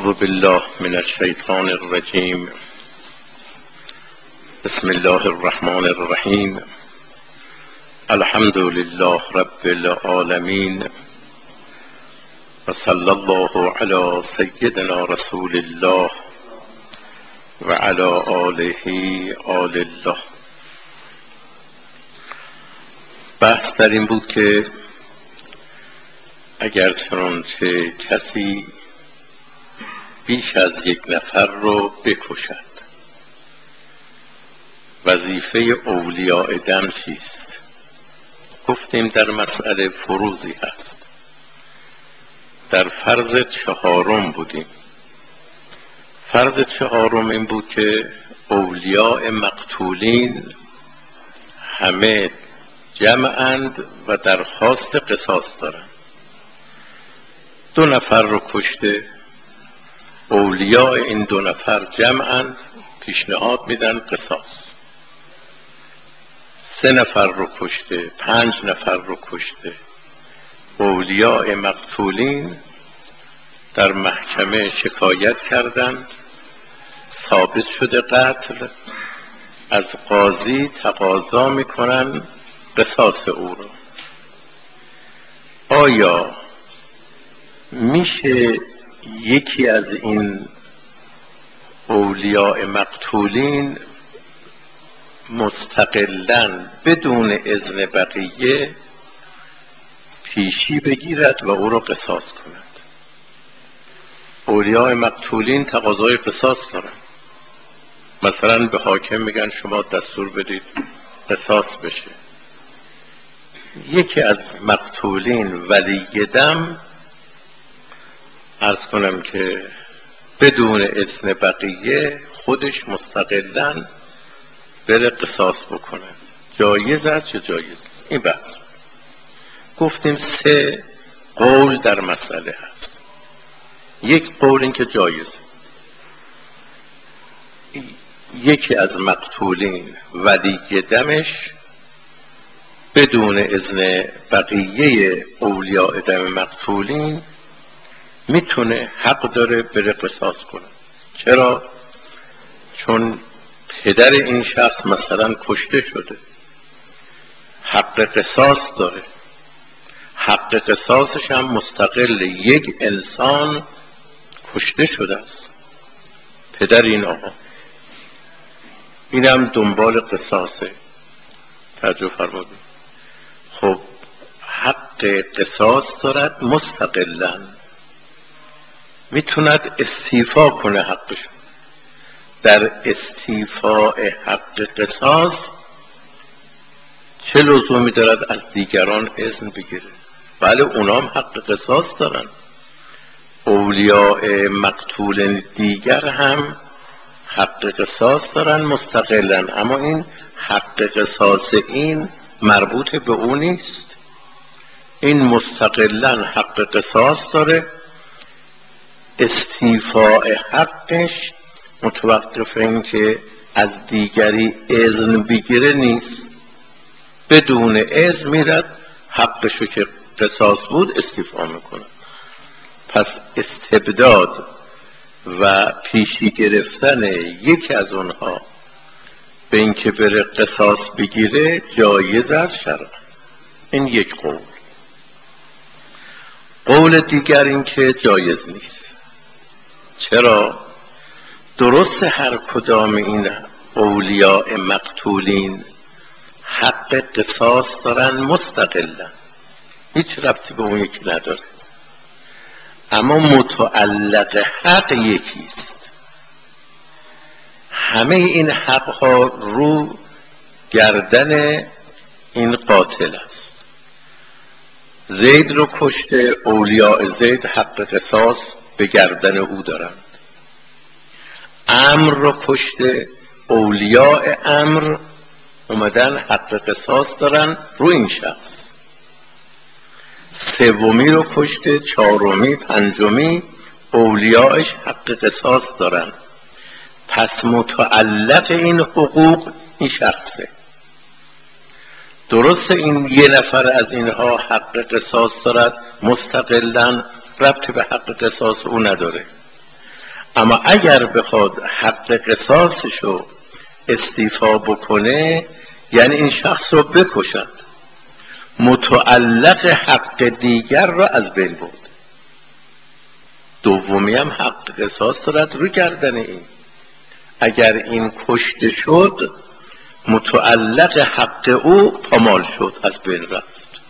اعوذ بالله من الشیطان الرجیم. بسم الله الرحمن الرحیم. الحمد لله رب العالمین و صلی الله علی سیدنا رسول الله و علی آله آل الله. بحث در این بود که اگر چنانچه کسی بیش از یک نفر رو بکشد، وظیفه اولیاء دم چیست؟ گفتیم در مسئله فروضی هست. در فرض چهارم بودیم. فرض چهارم این بود که اولیاء مقتولین همه جمعند و درخواست قصاص دارند. 2 نفر رو کشته، اولیاء این 2 نفر جمعند، پیشنهاد میدن قصاص. 3 نفر رو کشته، 5 نفر رو کشته، اولیاء مقتولین در محکمه شکایت کردند، ثابت شده قتل، از قاضی تقاضا میکنن قصاص او رو. آیا میشه یکی از این اولیاء مقتولین مستقلاً بدون اذن بقیه پیشی بگیرد و او را قصاص کند؟ اولیاء مقتولین تقاضای قصاص دارند. مثلا به حاکم میگن شما دستور بدید قصاص بشه. یکی از مقتولین ولی دم عرض کنم که بدون اذن بقیه خودش مستقلاً بره قصاص بکنه، جایز است یا جایز است؟ این بحث. گفتیم 3 قول در مسئله هست. یک قول این که جایز، یکی از مقتولین ولی دمش بدون اذن بقیه اولیاء دم مقتولین میتونه، حق داره بره قصاص کنه. چرا؟ چون پدر این شخص مثلا کشته شده، حق قصاص داره. حق قصاصش هم مستقل یک انسان کشته شده است، پدر این آقا. این هم دنبال قصاصه. توجه فرمودید. خب حق قصاص دارد، مستقلاً میتوند استیفا کنه حقشو. در استیفاء حق قصاص چه لزومی دارد از دیگران اذن بگیره؟ بله اونام حق قصاص دارن. اولیاء مقتول دیگر هم حق قصاص دارن مستقلا، اما این حق قصاص این مربوط به اون نیست. این مستقلا حق قصاص داره، استیفاء حقش متوقف این که از دیگری اذن بگیره نیست. بدون اذن میرد حقشو که قصاص بود استیفا میکنه. پس استبداد و پیشی گرفتن یکی از اونها به این که بره قصاص بگیره جایز از شرع. این یک قول. قول دیگر این که جایز نیست. چرا؟ درست هر کدام این اولیاء مقتولین حق قصاص دارن مستقلا، هیچ ربطی به اون یکی نداره، اما متعلق حق یکیست. همه این حقها رو گردن این قاتل است. زید رو کشته، اولیاء زید حق قصاص به گردن او دارند. عمرو رو کشته، اولیاء عمرو اومدن حق قصاص دارن رو این شخص. 3 رو کشته، 4 5 اولیاءش حق قصاص دارن. پس متعلق این حقوق این شخصه. درست این 1 نفر از اینها حق قصاص دارد مستقلاً، ربط به حق قصاص او نداره، اما اگر بخواد حق قصاصشو استیفا بکنه یعنی این شخص رو بکشد، متعلق حق دیگر را از بین برد. دومی هم حق قصاص دارد رو گردن این. اگر این کشته شد متعلق حق او پامال شد، از بین رفت.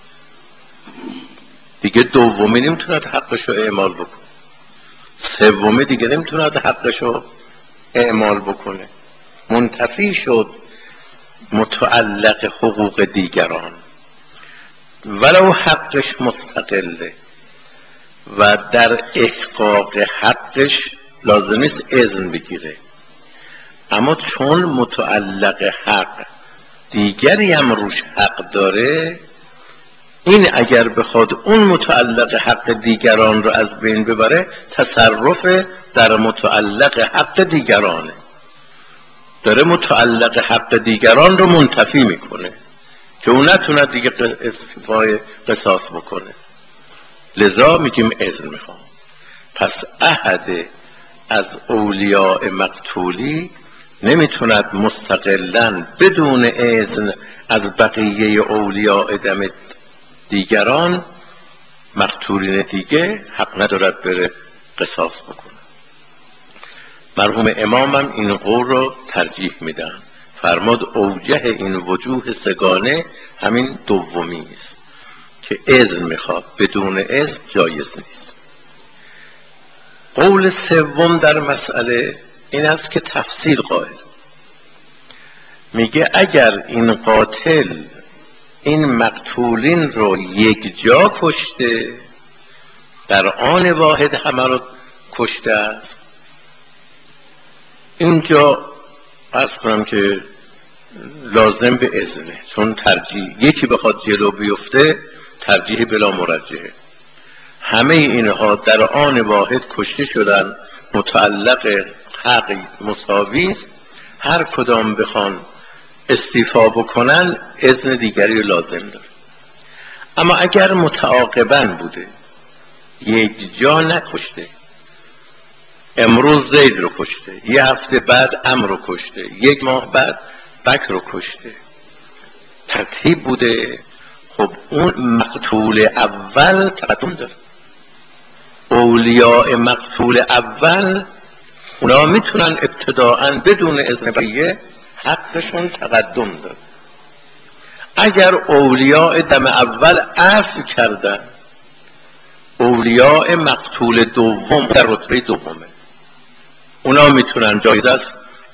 دیگه دومی نمیتوند حقشو اعمال بکنه، سومی دیگه نمیتوند حقشو اعمال بکنه، منتفی شد متعلق حقوق دیگران. ولو حقش مستقله و در احقاق حقش لازم نیست اذن بگیره، اما چون متعلق حق دیگری هم روش حق داره، این اگر بخواد اون متعلق حق دیگران رو از بین ببره تصرف در متعلق حق دیگرانه، داره متعلق حق دیگران رو منتفی میکنه که اون نتونه دیگه استیفای قصاص بکنه. لذا میگیم اذن میخوام. پس احد از اولیاء مقتولی نمیتوند مستقلاً بدون اذن از بقیه اولیاء دم دیگران، مقتولین دیگه حق ندارد بره قصاص بکنه. مرحوم امامم این قول رو ترجیح میدن، فرماد اوجه این وجوه سگانه همین دومی است که اذن میخواد، بدون اذن جایز نیست. قول سوم در مسئله این است که تفصیل قائل، میگه اگر این قاتل این مقتولین رو یک جا کشته، در آن واحد همه رو کشته است، اینجا عرض کنم که لازم به اذنه، چون ترجیح یکی بخواد جلو بیفته ترجیح بلا مرجحه. همه اینها در آن واحد کشته شدن، متعلق حق مساوی است، هر کدام بخوان استیفا بکنن اذن دیگری لازم داره. اما اگر متعاقباً بوده، یک جا نکشته، امروز زید رو کشته، یه هفته بعد عمرو رو کشته، یک ماه بعد بکر رو کشته، ترتیب بوده، خب اون مقتول اول تقدم داره. اولیاء مقتول اول اونا میتونن ابتداءً بدون اذن بقیه حقشون تقدم داره. اگر اولیاء دم اول عفو کردن، اولیاء مقتول دوم در رتبه دومه، اونا میتونن جایزه است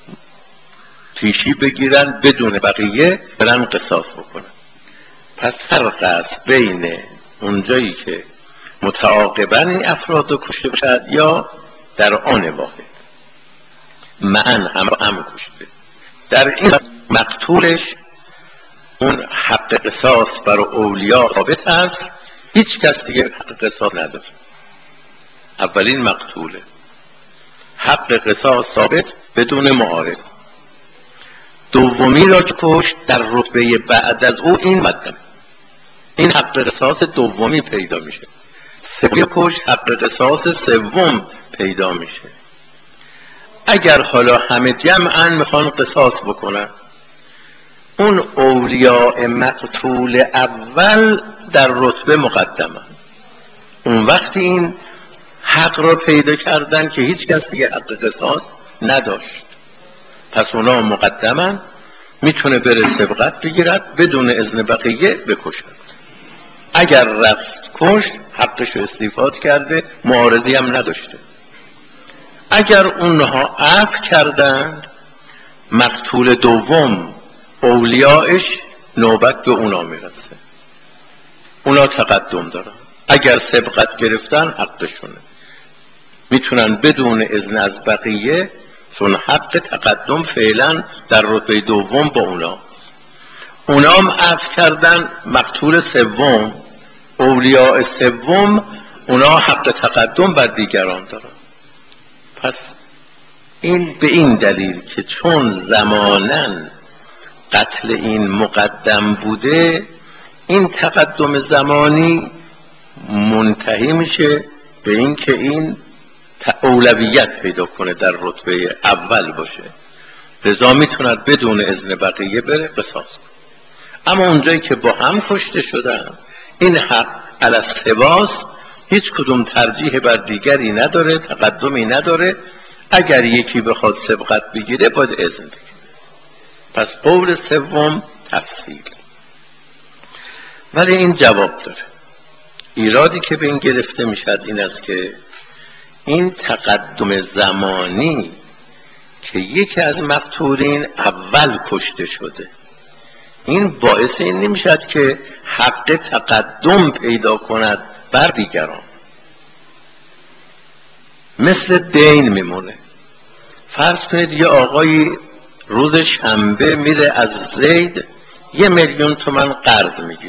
پیشی بگیرن بدون بقیه برن قصاص بکنن. پس فرق است بین اونجایی که متعاقباً این افراد رو کشته باشد یا در آن واحد معن هم کشته. در این مقتولش اون حق قصاص بر اولیاء ثابت است، هیچ کس دیگه حق قصاص نداره. اولین مقتوله حق قصاص ثابت بدون معارض. دومی را که کشت در رتبه بعد از او این مقدم، این حق قصاص دومی پیدا میشه. سومی کشت حق قصاص سوم پیدا میشه. اگر حالا همه جمعاً میخوان قصاص بکنن، اون اولیاء مقتول اول در رتبه مقدمه، اون وقتی این حق را پیدا کردن که هیچ کس دیگه حق قصاص نداشت، پس اونا مقدمن، میتونه بره سبقت بگیرد بدون اذن بقیه بکشد. اگر رفت کشت حقش استیفاد کرده، معارضی هم نداشته. اگر اونها عفو کردن، مقتول دوم اولیاءش نوبت به اونا میرسه، اونا تقدم دارن. اگر سبقت گرفتن حقشونه، میتونن بدون اذن از بقیه، چون حق تقدم فعلا در رتبه دوم با اونا هم عفو کردن. مقتول سوم اولیاء سوم اونا حق تقدم بر دیگران دارن. پس این به این دلیل که چون زماناً قتل این مقدم بوده، این تقدم زمانی منتهی میشه به این که این اولویت پیدا کنه، در رتبه اول باشه، لذا میتوند بدون اذن بقیه بره قصاص کنه. اما اونجایی که با هم کشته شدن، این حق علی السواست، هیچ کدوم ترجیح بر دیگری نداره، تقدمی نداره. اگر یکی بخواد سبقت بگیره باید اذن بگیره. پس قول سوم تفصیل. ولی این جواب داره. ایرادی که به این گرفته میشد این است که این تقدم زمانی که یکی از مقتولین اول کشته شده، این باعث این نمیشد که حق تقدم پیدا کند بر دیگران. مثل دین میمونه. فرض کنید یه آقایی روز شنبه میره از زید 1,000,000 تومان قرض میگیره،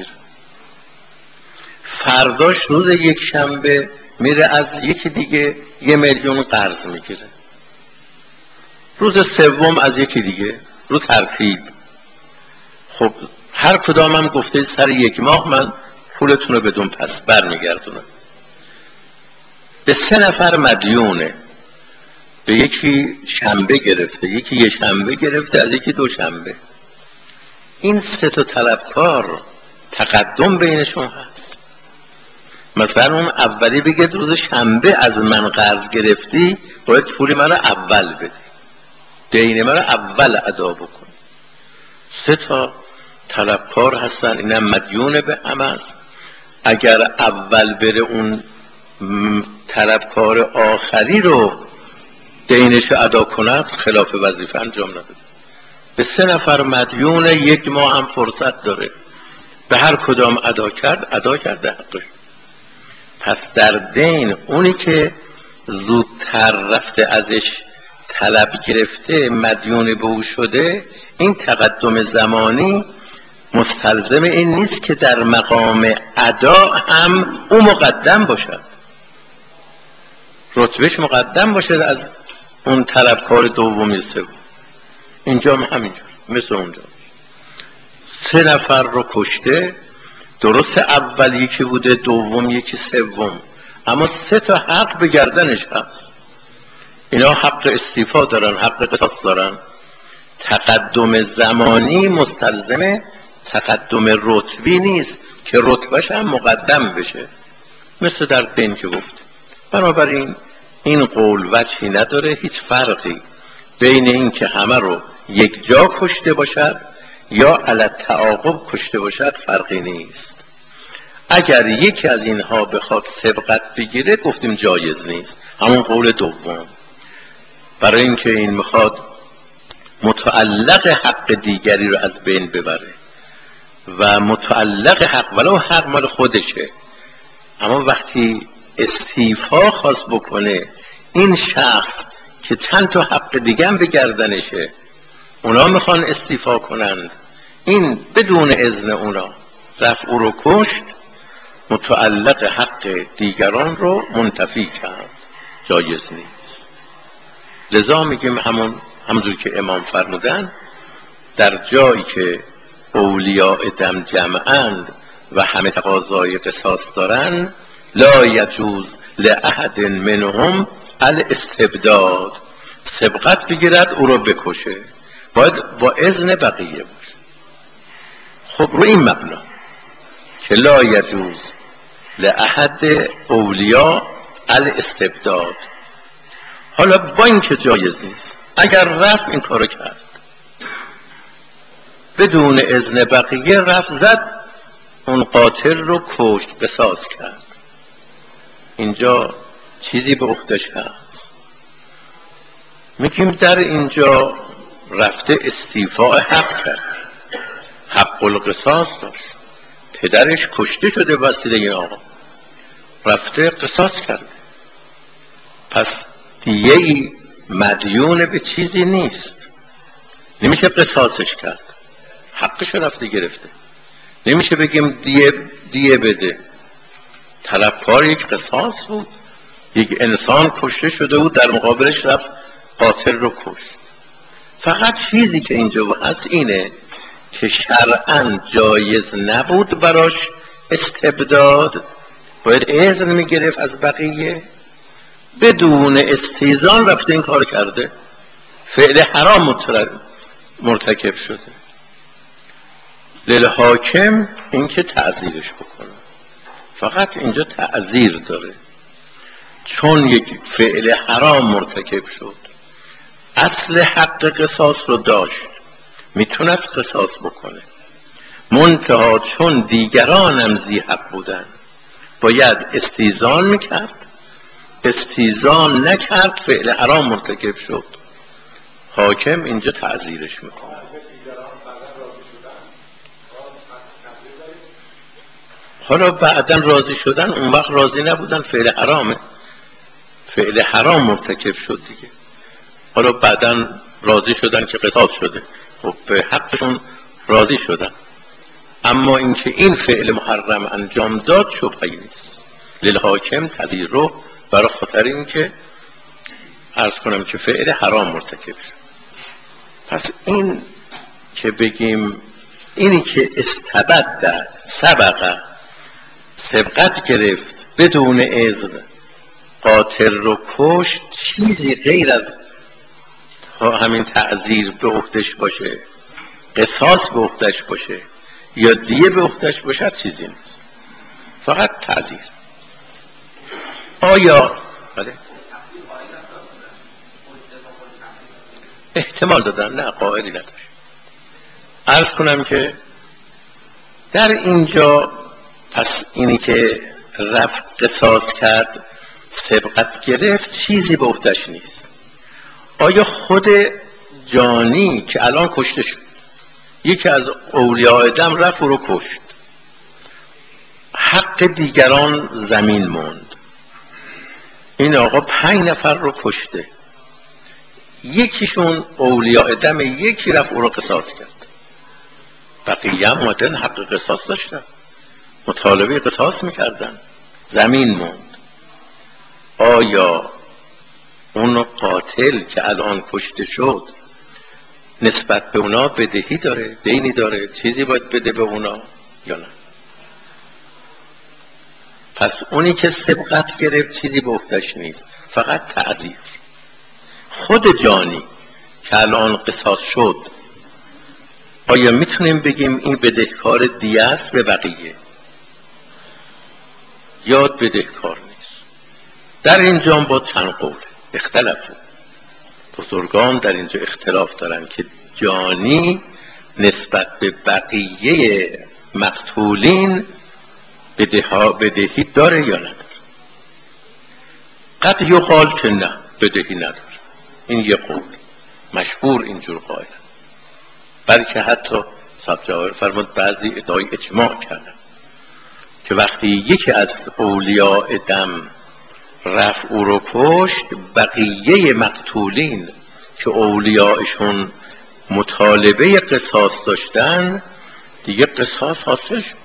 فرداش روز یک شنبه میره از یکی دیگه 1,000,000 قرض میگیره، روز سوم از یکی دیگه، رو ترتیب. خب هر کدام هم گفته سر 1 ماه من پولتون رو بدون پس برمیگردونم. به 3 نفر مدیونه، به یکی شنبه گرفته، یکی یه شنبه گرفته، از یکی 2 شنبه. این 3 تا طلبکار تقدم بینشون هست. مثلا اون اولی بگه روز شنبه از من قرض گرفتی، باید پول من رو اول بدی، دین من رو اول ادا بکن. 3 تا طلبکار هستن، اینم مدیون به هم هست. اگر اول بره اون طلبکار آخری رو دینش ادا کند، خلاف وظیفه انجام نده. به 3 نفر مدیون 1 ماه هم فرصت داره، به هر کدام ادا کرده حقش. پس در دین اونی که زودتر رفته ازش طلب گرفته مدیون به او شده، این تقدم زمانی مستلزم این نیست که در مقام ادا هم او مقدم باشد، رتبهش مقدم باشد از اون طلبکار دومی سوم. اینجا هم همینجور مثل اونجا 3 نفر رو کشته، درست اول یکی بوده، دوم یکی، سوم، اما 3 تا حق به گردنش هست. اینا حق استیفا دارن، حق قصاص دارن. تقدم زمانی مستلزم تقدم رتبی نیست که رتبهش هم مقدم بشه، مثل در دین که گفت. بنابراین این قول وجهی نداره، هیچ فرقی بین این که همه رو یک جا کشته باشد یا علی تعاقب کشته باشد فرقی نیست. اگر یکی از اینها بخواد سبقت بگیره گفتیم جایز نیست، همون قول دوم. برای اینکه این میخواد متعلق حق دیگری رو از بین ببره و متعلق حق ولو حق مال خودشه، اما وقتی استیفا خواست بکنه این شخص که چند تا حق دیگه هم به گردنشه، اونا میخوان استیفا کنند، این بدون اذن اونا رفت او رو کشت، متعلق حق دیگران رو منتفی کرد، جایز نیست. لذا میگیم همونجور که امام فرمودن، در جایی که اولیاء دم جمعند و همه تقاضای قصاص دارن، لا یجوز لأحد منهم الاستبداد، سبقت بگیرد او رو بکشه، باید با اذن بقیه باشه. خب رو این مبنا که لا یجوز لأحد اولیاء الاستبداد، حالا با این که جایز نیست، اگر رفت این کارو کرد بدون اذن بقیه، رفت زد اون قاتل رو کشت، قصاص کرد، اینجا چیزی به عهده‌اش هست. میگیم در اینجا رفته استیفاء حق کرد، حق القصاص داشت، پدرش کشته شده وسیله این آقا، رفته قصاص کرده، پس دیگه مدیون به چیزی نیست، نمیشه قصاصش کرد، حقش رفته گرفته، نمیشه بگیم دیه بده. طلبکار یک قصاص بود، یک انسان کشته شده بود، در مقابلش رفت قاتل رو کشت. فقط چیزی که اینجا هست اینه که شرعاً جایز نبود براش استبداد، باید اذن میگرفت از بقیه، بدون استیزان رفته این کار کرده، فعل حرام مرتکب شده. للحاکم این که تعزیرش بکنه، فقط اینجا تعزیر داره، چون یک فعل حرام مرتکب شد، اصل حق قصاص رو داشت، میتونست قصاص بکنه، منتها چون دیگرانم ذی حق بودن باید استیزان میکرد، استیزان نکرد، فعل حرام مرتکب شد، حاکم اینجا تعزیرش میکنه. حالا بعدا راضی شدن، اون وقت راضی نبودن، فعل حرامه، فعل حرام مرتکب شد دیگه. حالا بعدا راضی شدن که قصاص شده، خب به حقشون راضی شدن، اما اینکه این فعل محرم انجام داد شبهه‌ای نیست. للحاکم تعزیر رو برای خاطر اینکه عرض کنم که فعل حرام مرتکب شد. پس این که بگیم اینی که استبد سبقت گرفت بدون اذن قاتل رو کشت، چیزی غیر از همین تعزیر به عهدش باشه، قصاص به عهدش باشه یا دیه به عهدش باشه چیزی نیست، فقط تعزیر. آیا بله احتمال دادن؟ نه، قائلی نداشت. عرض کنم که در اینجا پس اینی که رفت قصاص کرد، سبقت گرفت، چیزی به عهدش نیست. آیا خود جانی که الان کشته شد، یکی از اولیاء دم رفت او رو کشت، حق دیگران زمین موند، این آقا 5 نفر رو کشته، یکیشون اولیاء دم، یکی رفت او رو قصاص کرد، بقیه هم اومدن حق قصاص داشتن، مطالبه قصاص میکردن، زمین موند. آیا اون قاتل که الان کشته شد نسبت به اونا بدهی داره، دینی داره، چیزی باید بده به اونا یا نه؟ پس اونی که سبقت گرفت چیزی به عهده‌اش نیست، فقط تعزیر. خود جانی که الان قصاص شد، آیا میتونیم بگیم این بدهکار دیه است به بقیه یا بدهکار نیست؟ در اینجا با چند قول اختلافو، بزرگان در اینجا اختلاف دارن که جانی نسبت به بقیه مقتولین بدهی داره یا نداره. قد یقال که نه، بدهی نداره، این یه قول مشهور اینجور قائل، بلکه حتی صاحب جواهر فرمود بعضی ادعای اجماع کردن که وقتی یکی از اولیاء دم رفت او رو کشت، بقیه مقتولین که اولیاءشون مطالبه قصاص داشتن دیگه قصاص حاصل شد.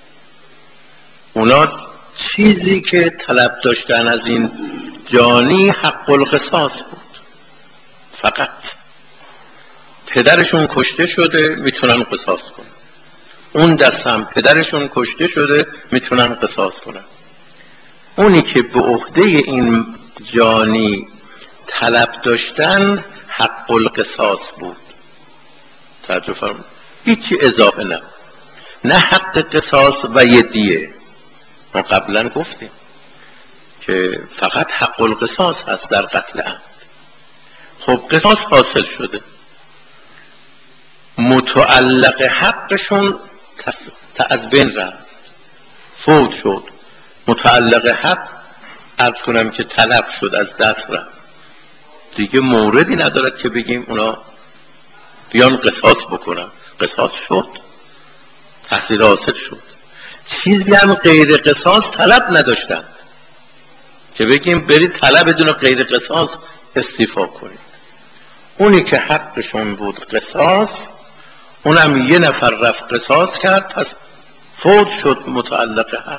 اونا چیزی که طلب داشتن از این جانی حق القصاص بود، فقط پدرشون کشته شده میتونن قصاص کنن، اون دست هم پدرشون کشته شده میتونن قصاص کنن. اونی که به عهده این جانی طلب داشتن حق القصاص بود. توجه فرمایید، هیچی اضافه نه حق قصاص و یه دیه. ما قبلا گفتیم که فقط حق القصاص هست در قتل عمد. خب قصاص حاصل شده، متعلق حقشون از بین رفت، فوت شد، متعلق حق عرض کنم که طلب شد، از دست رفت، دیگه موردی ندارد که بگیم اونا بیان قصاص بکنن. قصاص شد، تحصیل حاصل شد، چیزی هم غیر قصاص طلب نداشتن که بگیم برید طلب بدون غیر قصاص استیفا کنید. اونی که حقشون بود قصاص، اونم یه نفر رفت قصاص کرد، پس فوت شد متعلق حق،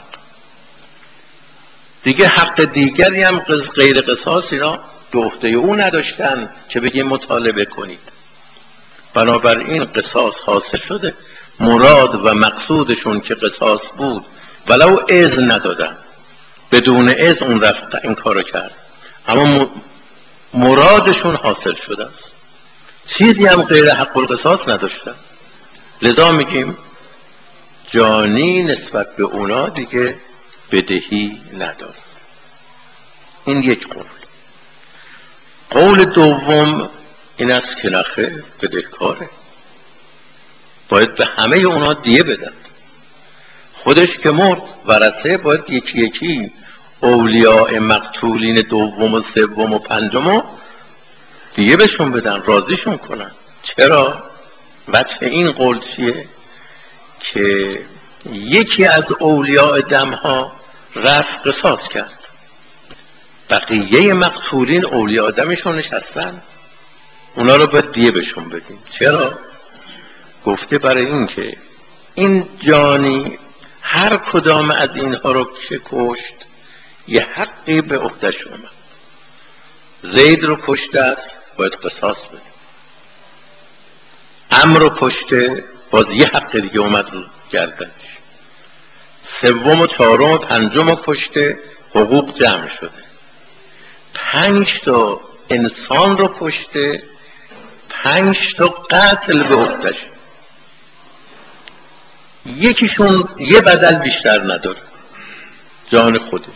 دیگه حق دیگری هم غیر قصاص اینا به عهده او نداشتن که بگیم مطالبه کنید. بنابراین قصاص حاصل شده، مراد و مقصودشون که قصاص بود ولو اذن ندادن، بدون اذن اون رفت این کارو کرد، اما مرادشون حاصل شده است، چیزی هم غیر حق القصاص نداشتن. لذا میگیم جانی نسبت به اونا دیگه بدهی نداره. این یک قول. قول دوم این است که نخیر، بدهکاره، باید به همه اونا دیه بدن. خودش که مرد، ورثه باید یکی یکی اولیاء مقتولین دوم و سوم و پنجم دیه بهشون بدن، راضیشون کنن. چرا؟ وجه این قول چیه؟ که یکی از اولیاء دمها رفت قصاص کرد، بقیه مقتولین اولیاء دمشون نشستن، اونا رو باید دیه بهشون بدیم. چرا؟ گفته برای این که این جانی هر کدام از اینها رو که کشت یه حقی به عهده‌ش اومد. زید رو کشته است، باید قصاص بده. عمرو رو کشته، باز یه حق دیگه اومد رو گردنش. سوم و چهارم و پنجم رو کشته، حقوق جمع شده. 5 تا انسان رو کشته، 5 تا قتل به عهده‌ش. یکیشون یه بدل بیشتر نداره، جان خودش.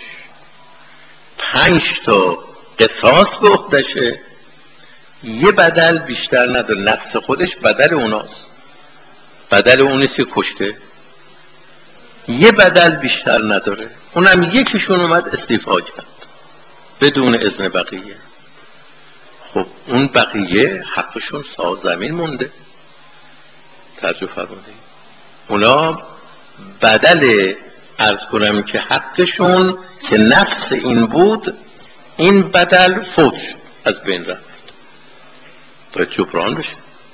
5 تا قصاص به عهده‌شه، یه بدل بیشتر نداره. نفس خودش بدل اوناست، بدل اونیست که کشته، یه بدل بیشتر نداره. اونم یکیشون اومد استیفا کرد بدون اذن بقیه. خب اون بقیه حقشون زمین مونده. توجه فرمودید؟ اونا بدل عرض کنم که حقشون که نفس این بود، این بدل فوت شد، از بین رفت، باید جبران بشه.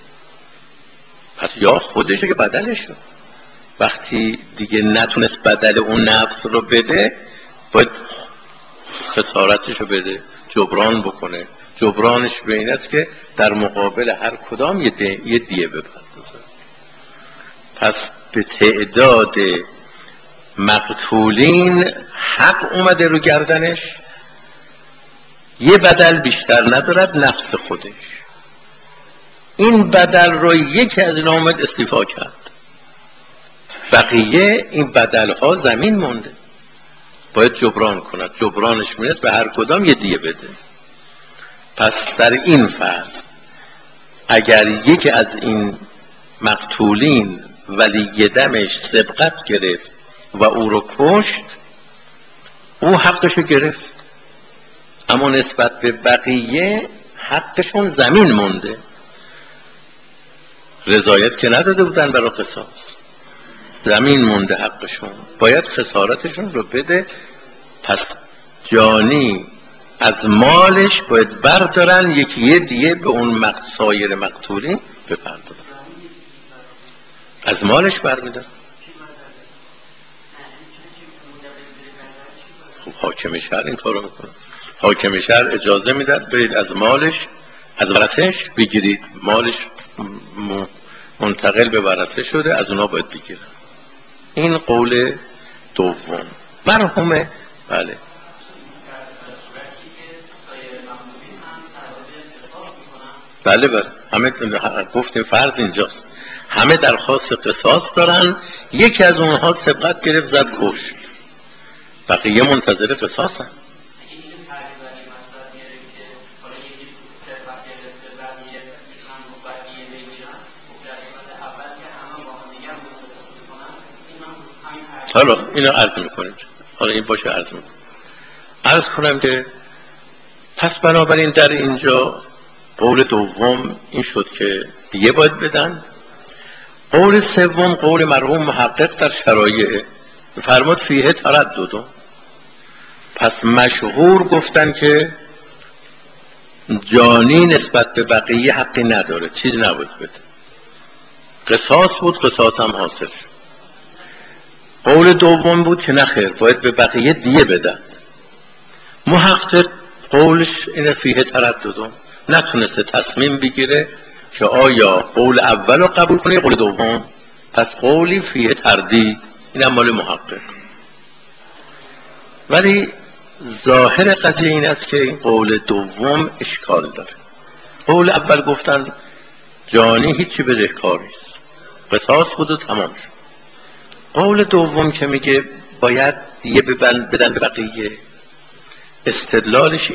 پس یا خودشه که بدلش شد، وقتی دیگه نتونست بدل اون نفس رو بده باید خسارتش رو بده، جبران بکنه. جبرانش به این است که در مقابل هر کدام یه دیه بپردازه. پس به تعداد مقتولین حق اومده رو گردنش، یه بدل بیشتر ندارد، نفس خودش. این بدل رو یکی از اینا اومد استیفا کرد، بقیه این بدل ها زمین مونده، باید جبران کند. جبرانش میرد به هر کدام یه دیه بده. پس در این فرض اگر یکی از این مقتولین ولی دمش سبقت گرفت و او رو کشت، او حقشو گرفت، اما نسبت به بقیه حقشون زمین مونده. رضایت که نداده بودن برای قصاص، زمین مونده حقشون، باید خسارتشون رو بده. پس جانی از مالش باید بردارن، یکی دیگه به اون سایر مقتولین بپردازن، از مالش برمیدارن. خب حاکم شهر این کارو میکنه. حاکم شهر اجازه میداد برید از مالش، از ورثه‌اش بگیرید، مالش منتقل به ورثه شده، از اونا باید بگیرن. این قول دوم مرحومه. بله بله بله، همه گفتیم فرض اینجاست، همه درخواست قصاص دارن، یکی از اونها سبقت گرفت زد کشت، بقیه منتظر قصاص هم. حالا اینو عرض میکنیم، حالا این باشه عرض میکنیم. عرض کنم که پس بنابراین در اینجا قول دوم این شد که دیگه باید بدن. قول سوم قول مرحوم محقق در شرایع فرمود فیه تردد. پس مشهور گفتن که جانی نسبت به بقیه حقی نداره، چیز نباید بده، قصاص بود، قصاص هم حاصل شد. قول دوم بود که نخیر، باید به بقیه دیه بدن. محقق قولش اینه فیه تردد، نتونسته تصمیم بگیره که آیا قول اول رو قبول کنه قول دوم، پس قولی فیه تردید، این هم مال محقق. ولی ظاهر قضیه این است که این قول دوم اشکال داره. قول اول گفتن جانی هیچی بدهکار نیست، قصاص بود و تمام شد. قول دوم که میگه باید دیگه بدن به بقیه، استدلالش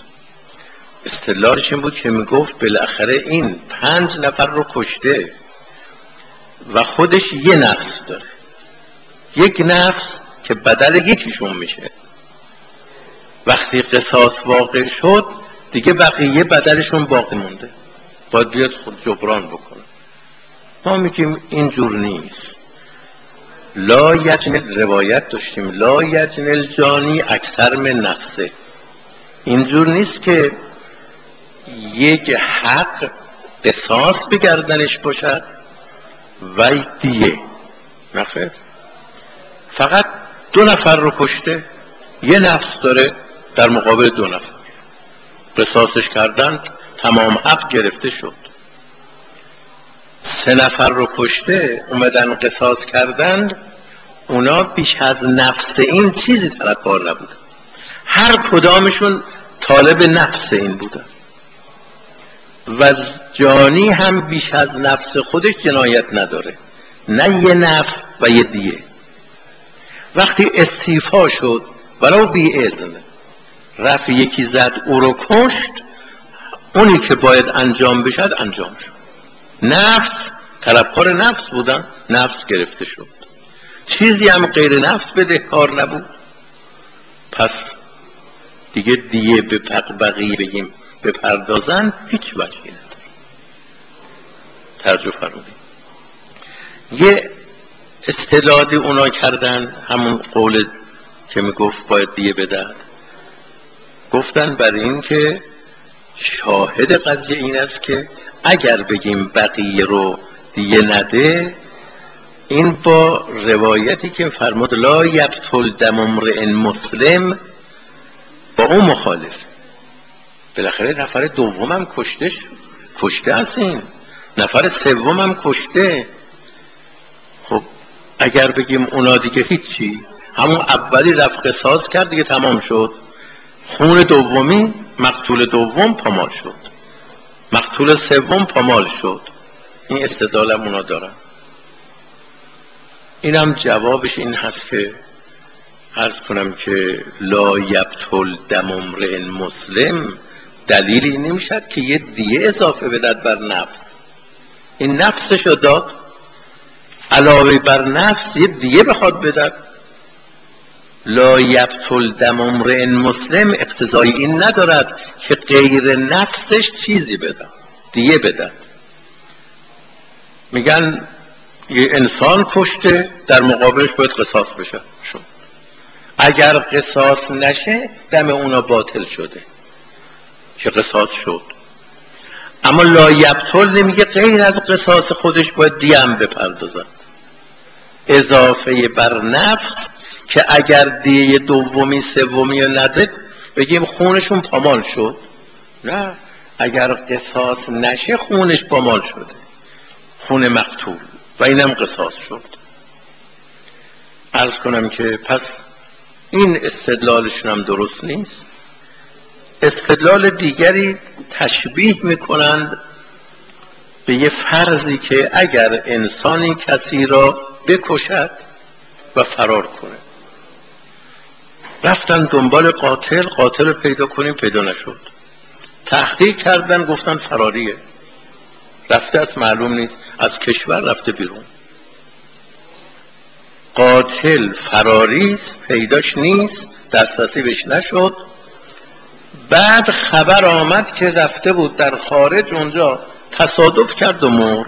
این بود که میگفت بالاخره این 5 نفر رو کشته و خودش یه نفس داره، یک نفس که بدل یکیشون میشه. وقتی قصاص واقع شد دیگه بقیه بدلشون باقی مونده، باید بیاد خود جبران بکنه. ما میگیم اینجور نیست. لا یجنل، روایت داشتیم لا یجنل جانی اکثر من نفسه. اینجور نیست که یک حق قصاص به گردنش باشد و دیگه نخیر، فقط 2 نفر رو کشته، یه نفس داره در مقابل 2 نفر، قصاصش کردن، تمام حق گرفته شد. 3 نفر رو کشته اومدن قصاص کردن، اونا بیش از نفس این چیزی طلبکار نبودن، هر کدامشون طالب نفس این بودن و جانی هم بیش از نفس خودش جنایت نداره، نه یه نفس و یه دیه. وقتی استیفا شد ولو بی اذن رفت یکی زد او رو کشت، اونی که باید انجام بشد انجام شد. نفس طلبکار نفس بودن، نفس گرفته شد، چیزی هم غیر نفس بدهکار نبود. پس دیگه دیه به بقیه بگیم بپردازن هیچ وجهی نداره. توجه فرمودید. یه استدلالی اونا کردن، همون قول که میگفت باید دیه بدهد، گفتن برای این که شاهد قضیه این است که اگر بگیم بقیه رو دیه نده، این با روایتی که فرمود لا یبطل دم امرئ مسلم با اون مخالف. بالاخره نفر دوم هم کشته است، این نفر سوم هم کشته. خب اگر بگیم اونا دیگه هیچی، همون اولی رفت قصاص کرد دیگه تمام شد، خون دومی مقتول دوم پامال شد، مقتول سوم پامال شد. این استدلال هم اونا دارن. اینم جوابش این هست که عرض کنم که لا یبطل دم امرئ مسلم دلیلی نمیشد که یه دیه اضافه بدد بر نفس. این نفسشو داد، علاوه بر نفس یه دیه بخواد بدد. لا یبطل دم امرئ مسلم اقتضای این ندارد که غیر نفسش چیزی بدد، دیه بدد. میگن یه انسان کشته، در مقابلش باید قصاص بشه شد. اگر قصاص نشه دم اونا باطل شده که قصاص شد. اما لا یبطل نمیگه غیر از قصاص خودش باید دیه هم بپردازد، اضافه بر نفس که اگر دیه دومی سومی رو نده بگیم خونشون پامال شد. نه، اگر قصاص نشه خونش پامال شده، خون مقتول، و اینم قصاص شد. عرض کنم که پس این استدلالشون هم درست نیست. استدلال دیگری تشبیه میکنند به یه فرضی که اگر انسانی کسی را بکشد و فرار کنه، رفتن دنبال قاتل پیدا کنیم، پیدا نشد، تحقیق کردن گفتن فراریه، رفته از معلوم نیست، از کشور رفته بیرون. قاتل فراریست، پیداش نیست، دسترسی بهش نشد. بعد خبر آمد که رفته بود در خارج، اونجا تصادف کرد و مرد.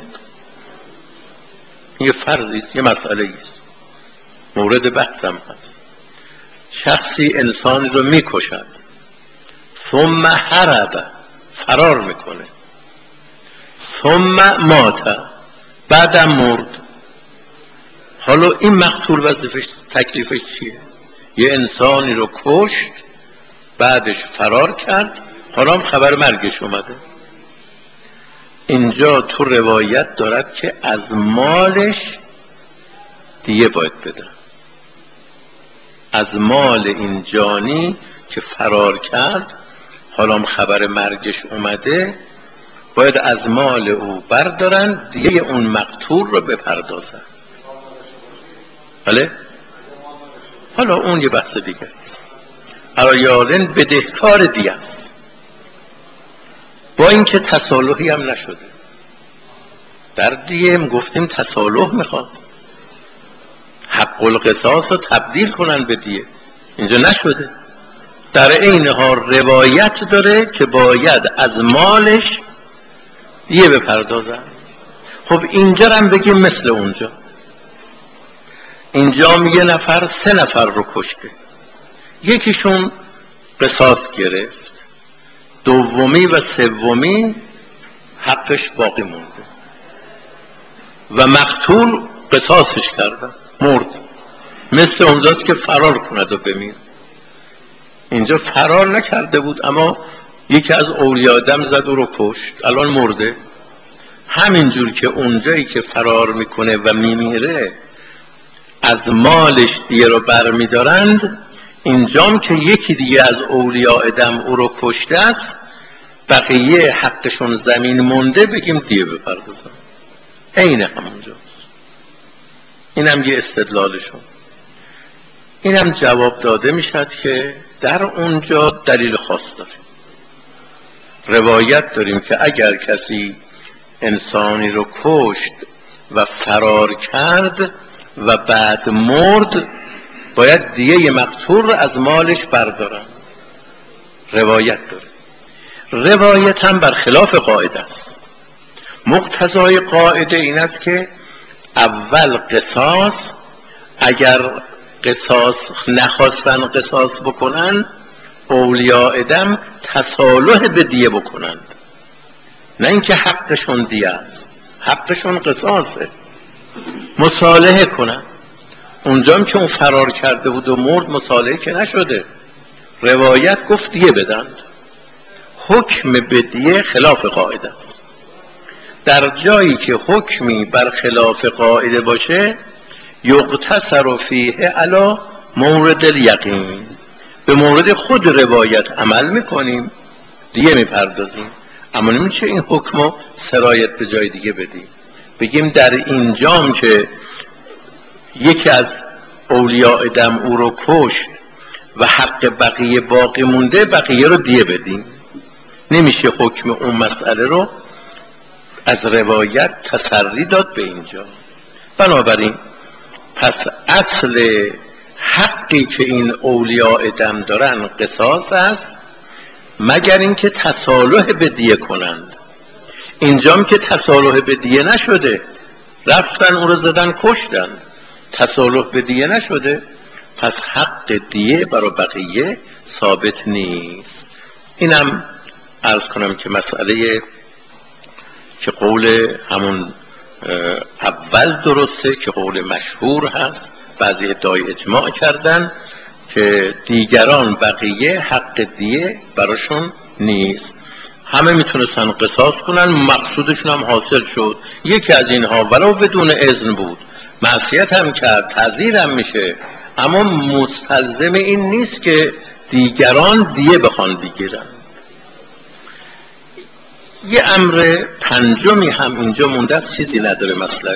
یه فرضیست، یه مسئله‌ایست، مورد بحثم هست. شخصی انسانی رو میکشد، ثم هرب، فرار میکنه، ثم مات، بعدم مرد. حالا این مقتول وظیفش تکلیفش چیه؟ یه انسانی رو کشت، بعدش فرار کرد، حالا هم خبر مرگش اومده. اینجا تو روایت دارد که از مالش دیه باید بده، از مال این جانی که فرار کرد، حالا خبر مرگش اومده، باید از مال او بردارن، دیگه اون مقتول رو بپردازن. بله؟ حالا اون یه بحث دیگه است. علیالن بدهکار دیگه است، با اینکه تصالحی هم نشده. در دیگه گفتیم تصالح میخواد، حق القصاص رو تبدیل کنن به دیه، اینجا نشده. در این حال روایت داره که باید از مالش دیه بپردازن. خب اینجا هم بگیم مثل اونجا، اینجا میگه نفر 3 نفر رو کشته، یکیشون قصاص گرفت، دومی و سومی حقش باقی مونده و مقتول قصاصش کردن، مرد. مثل اونجاست که فرار کند و بمیر. اینجا فرار نکرده بود، اما یکی از اولیاء دم زد او رو کشت، الان مرده. همینجور که اونجایی که فرار میکنه و میمیره از مالش دیگه رو برمیدارند، اینجام که یکی دیگه از اولیاء دم او رو کشته است، بقیه حقشون زمین مونده، بگیم دیگه بپردازن. عین همونجاست. اینم یه استدلالشون. اینم جواب داده میشد که در اونجا دلیل خاص داره. روایت داریم که اگر کسی انسانی رو کشت و فرار کرد و بعد مرد، باید دیه مقتول رو از مالش بردارن. روایت داره. روایت هم برخلاف قاعده است. مقتضای قاعده این است که اول قصاص، اگر قصاص نخواستن قصاص بکنن، اولیاء دم تصالح به دیه بکنند، نه اینکه حقشون دیه است، حقشون قصاصه، مصالحه کنن. اونجام که اون فرار کرده بود و مرد، مصالحه که نشده، روایت گفت دیه بدن. حکم به دیه خلاف قاعده است. در جایی که حکمی بر خلاف قاعده باشه، یقتصر فیه علی مورد الیقین، به مورد خود روایت عمل میکنیم، دیگه میپردازیم. اما نمیشه این حکمو سرایت به جای دیگه بدیم، بگیم در اینجام که یکی از اولیاء دم او رو کشت و حق بقیه باقی مونده، بقیه رو دیه بدیم. نمیشه حکم اون مسئله رو از روایت تسری داد به اینجا. بنابراین پس اصل حقی که این اولیاء دم دارن قصاص است، مگر اینکه تصالح به دیه کنند. اینجام که تصالح به دیه نشده، رفتن اون رو زدن کشتن، تصالح به دیه نشده، پس حق دیه برای بقیه ثابت نیست. اینم عرض کنم که مسئله که قول همون اول درسته، که قول مشهور هست، بعضی ادعای اجماع کردن که دیگران بقیه حق دیه براشون نیست، همه میتونستن قصاص کنن، مقصودشون هم حاصل شد. یکی از اینها ولو بدون اذن بود، معصیت هم کرد، تعزیر هم میشه، اما مستلزم این نیست که دیگران دیه بخوان بگیرن. یه امر پنجمی هم اینجا مونده است، چیزی نداره.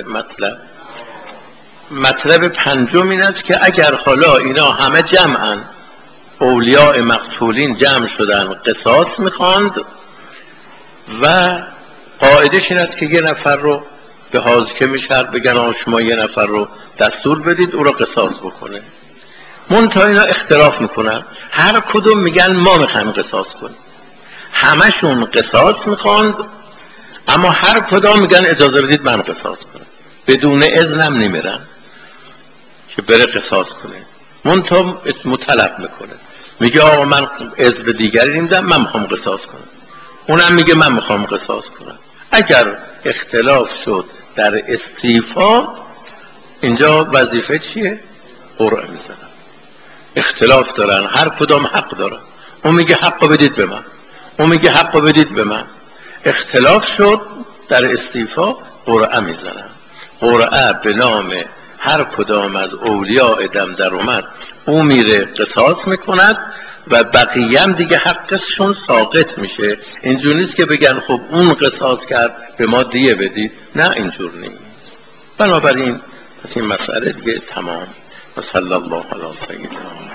مطلب پنجم این است که اگر حالا اینا همه جمعن، اولیاء مقتولین جمع شدن، قصاص میخواند و قاعدش این است که یه نفر رو به حاکم شهر بگن شما یه نفر رو دستور بدید او رو قصاص بکنه. منتها اینا اختلاف میکنن، هر کدوم میگن ما میخوایم قصاص کنیم، همشون قصاص میخواند، اما هر کدام میگن اجازه بدید من قصاص کنم، بدون اذنم نمیرن که بره قصاص کنه. منتها مطلب میکنه، میگه آقا من اذن دیگری نمیدم، من میخوام قصاص کنم، اونم میگه من میخوام قصاص کنم. اگر اختلاف شد در استیفا، اینجا وظیفه چیه؟ قرعه میزنن. اختلاف دارن، هر کدام حق دارن، اون میگه حقو بدید به من، اون میگه حقو بدید به من. اختلاف شد در استیفا، قرعه میزنن. قرعه به نام هر کدام از اولیاء دم در اومد، او میره قصاص میکند و بقیه هم دیگه حقشون ساقط میشه. اینجور نیست که بگن خب اون قصاص کرد به ما دیه بدید، نه اینجور نیست. بنابراین پس این مسئله دیگه تمام. و صلی الله علی سیدنا